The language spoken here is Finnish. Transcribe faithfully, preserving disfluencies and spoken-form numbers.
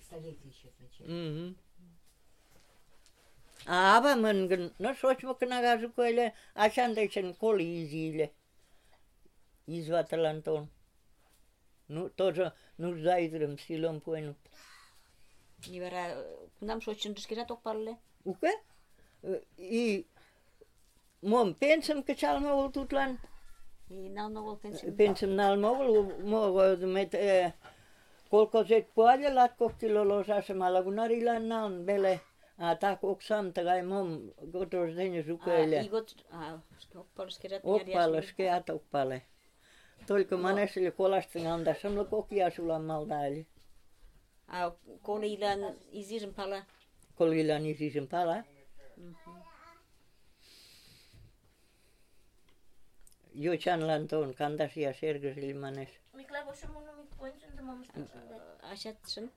Mhm. Ava mângen, no soch mo kana gasu koile asandechen koli izile. Izvatalan ton. Nu tojo nu zaidrem silon puenu. Ni vera nam sochen skira tok palle. Uke? I mom pensam ke chalma ol tutlan. I nau no pensam. Pensam nal mo mo met kolko set puolella latkokti lolosasema kun arilan naun bele. A tak oksam tagai mom gotos denje sukeile. Igot oppalskerat Oppalaske at oppale. Tolko manesille kolastin anda samla kokia sulan maldaili. A kolilan isisen pala. Kolilan isisen pala. Jo chanlan ton kantasia sergesilmanes. Mikla vossa mun mit pointsen ta mamma. Asjatsen.